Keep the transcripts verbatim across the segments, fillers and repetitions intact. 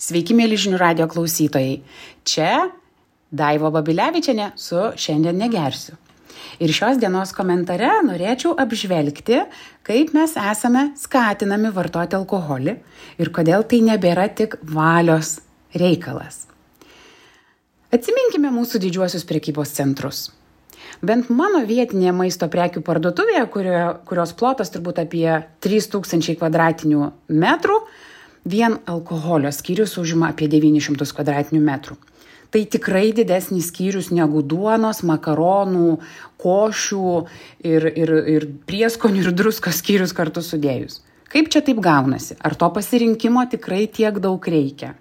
Sveiki, mėly žinių radijo klausytojai. Čia Daiva Babilevičienė su Šiandien negersiu. Ir šios dienos komentare norėčiau apžvelgti, kaip mes esame skatinami vartoti alkoholį ir kodėl tai nebėra tik valios reikalas. Atsiminkime mūsų didžiuosius prekybos centrus. Bent mano vietinė maisto prekių parduotuvėje, kurio, kurios plotas turbūt apie trys tūkstančiai kvadratinių metrų, vien alkoholio skyrius užima apie devynis šimtus kvadratinių metrų. Tai tikrai didesnis skyrius negu duonos, makaronų, košių ir, ir, ir prieskonių ir druskos skyrius kartu sudėjus. Kaip čia taip gaunasi? Ar to pasirinkimo tikrai tiek daug reikia?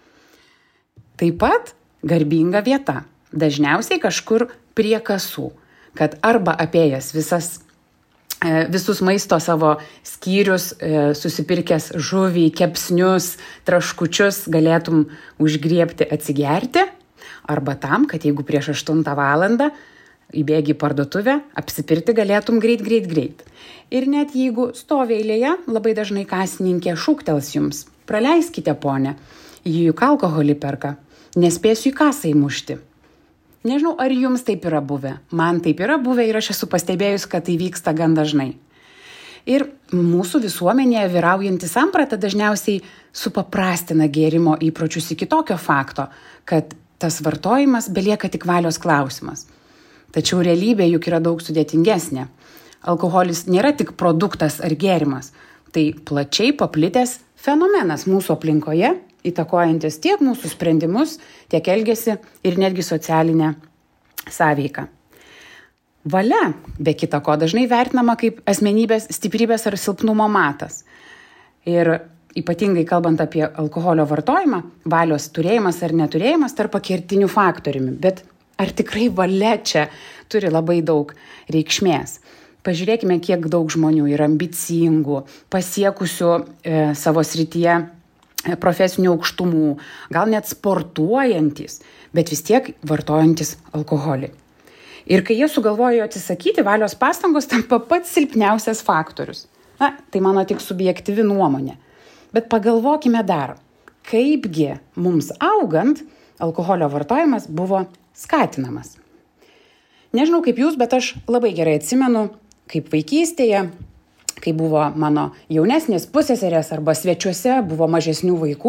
Taip pat garbinga vieta. Dažniausiai kažkur prie kasų, kad arba apėjęs visas, visus maisto savo skyrius, susipirkęs žuvį, kepsnius, traškučius galėtum užgriebti, atsigerti, arba tam, kad jeigu prieš aštuntą valandą įbėgi į parduotuvę, apsipirkti galėtum greit, greit, greit. Ir net jeigu stovi eilėje, labai dažnai kasininkė šūktels jums: praleiskite, ponę, ji juk alkoholį perka, nespėsiu į kasą įmušti. Nežinau, ar jums taip yra buvę. Man taip yra buvę ir aš esu pastebėjus, kad tai vyksta gan dažnai. Ir mūsų visuomenėje vyraujanti samprata dažniausiai supaprastina gėrimo įpročius iki tokio fakto, kad tas vartojimas belieka tik valios klausimas. Tačiau realybė juk yra daug sudėtingesnė. Alkoholis nėra tik produktas ar gėrimas. Tai plačiai paplitęs fenomenas mūsų aplinkoje, įtakojantis tiek mūsų sprendimus, tiek elgesį ir netgi socialinę sąveiką. Valia, be kita ko, dažnai vertinama kaip asmenybės stiprybės ar silpnumo matas. Ir ypatingai kalbant apie alkoholio vartojimą, valios turėjimas ar neturėjimas tarp kertinių faktoriumi. Bet ar tikrai valia čia turi labai daug reikšmės? Pažiūrėkime, kiek daug žmonių yra ambicingų, pasiekusių e, savo srityje profesinių aukštumų, gal net sportuojantis, bet vis tiek vartojantis alkoholį. Ir kai jie sugalvojo atsisakyti, valios pastangos tampa pats silpniausias faktorius. Na, tai mano tik subjektyvi nuomonė. Bet pagalvokime dar, kaipgi mums augant alkoholio vartojimas buvo skatinamas. Nežinau kaip jūs, bet aš labai gerai atsimenu, kaip vaikystėje, kai buvo mano jaunesnės pusseserės arba svečiuose buvo mažesnių vaikų,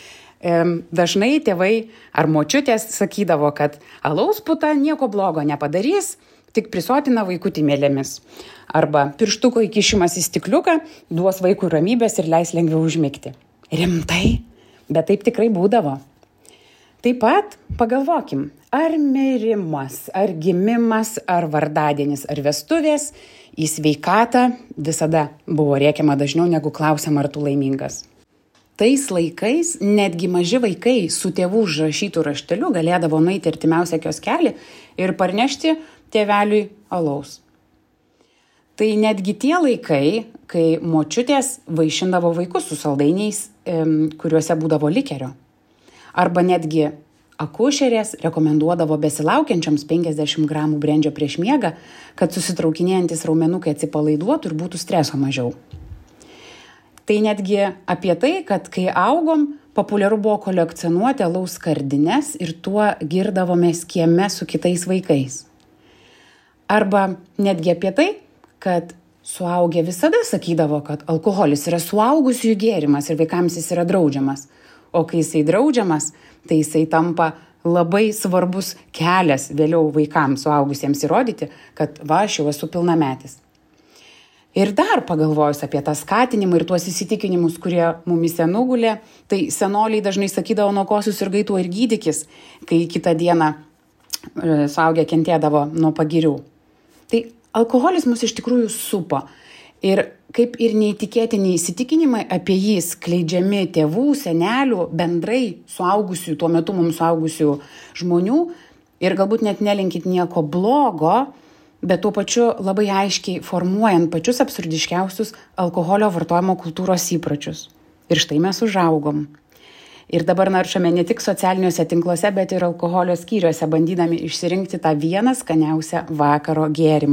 dažnai tėvai ar močiutės sakydavo, kad alaus puta nieko blogo nepadarys, tik prisotina vaikutį mėlėmis. Arba pirštuko įkišimas į stikliuką duos vaikui ramybės ir leis lengviau užmigti. Rimtai, bet taip tikrai būdavo. Taip pat pagalvokim, ar mirimas, ar gimimas, ar vardadienis, ar vestuvės į sveikatą visada buvo rėkiama dažniau negu klausiama, ar tu laimingas. Tais laikais netgi maži vaikai su tėvų užrašytų rašteliu galėdavo nueiti artimiausią kioskelį ir parnešti tėveliui alaus. Tai netgi tie laikai, kai močiutės vaišindavo vaikus su saldainiais, kuriuose būdavo likerio. Arba netgi akušerės rekomenduodavo besilaukiančiams penkiasdešimt gramų brendžio prieš miegą, kad susitraukinėjantis raumenukai atsipalaiduotų ir būtų streso mažiau. Tai netgi apie tai, kad kai augom, populiaru buvo kolekcionuoti alaus skardines ir tuo girdavomės kieme su kitais vaikais. Arba netgi apie tai, kad suaugę visada sakydavo, kad alkoholis yra suaugusiųjų gėrimas ir vaikams jis yra draudžiamas. O kai jisai draudžiamas, tai jisai tampa labai svarbus kelias vėliau vaikams suaugusiems įrodyti, kad va, aš jau esu pilnametis. Ir dar pagalvojus apie tą skatinimą ir tuos įsitikinimus, kurie mumise nugulė, tai senoliai dažnai sakydavo, nuo ko susirgai tuo ir gydykis, kai kitą dieną e, suaugę kentėdavo nuo pagirių. Tai alkoholis mus iš tikrųjų supo. Ir kaip ir neįtikėtini įsitikinimai apie jį skleidžiami tėvų, senelių, bendrai suaugusių, tuo metu mums suaugusių žmonių ir galbūt net nelinkit nieko blogo, bet tuo pačiu labai aiškiai formuojant pačius absurdiškiausius alkoholio vartojimo kultūros įpročius. Ir štai mes užaugom. Ir dabar naršome ne tik socialiniuose tinkluose, bet ir alkoholio skyriuose, bandydami išsirinkti tą vieną skaniausią vakaro gėrimą.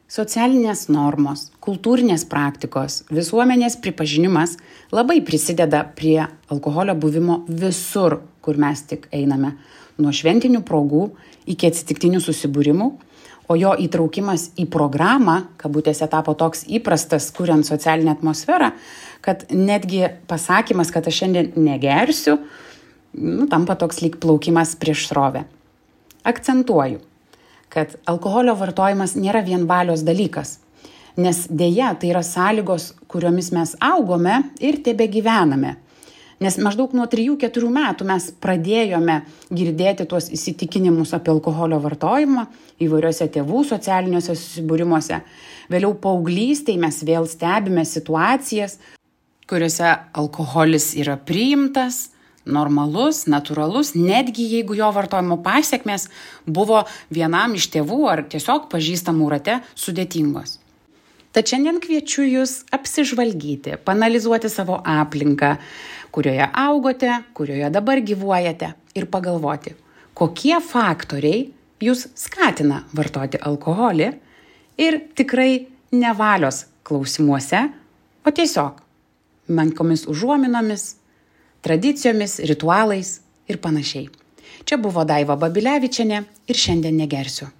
Socialinės normos, kultūrinės praktikos, visuomenės pripažinimas labai prisideda prie alkoholio buvimo visur, kur mes tik einame, nuo šventinių progų iki atsitiktinių susibūrimų, o jo įtraukimas į programą, kabutėse, tapo toks įprastas, kuriant socialinę atmosferą, kad netgi pasakymas, kad aš šiandien negersiu, nu, tampa toks lyg plaukimas prieš srovę. Akcentuoju, kad alkoholio vartojimas nėra vien valios dalykas, nes dėja tai yra sąlygos, kuriomis mes augome ir tebegyvename. Nes maždaug nuo trijų keturių metų mes pradėjome girdėti tuos įsitikinimus apie alkoholio vartojimą įvairiuose tėvų socialiniuose susibūrimuose. Vėliau paauglystėje mes vėl stebime situacijas, kuriuose alkoholis yra priimtas, normalus, natūralus, netgi jeigu jo vartojimo pasekmės buvo vienam iš tėvų ar tiesiog pažįstamų rate sudėtingos. Tad šiandien kviečiu jūs apsižvalgyti, panalizuoti savo aplinką, kurioje augote, kurioje dabar gyvuojate ir pagalvoti, kokie faktoriai jūs skatina vartoti alkoholį ir tikrai ne valios klausimuose, o tiesiog menkomis užuominomis, tradicijomis, ritualais ir panašiai. Čia buvo Daiva Babilevičienė ir šiandien negersiu.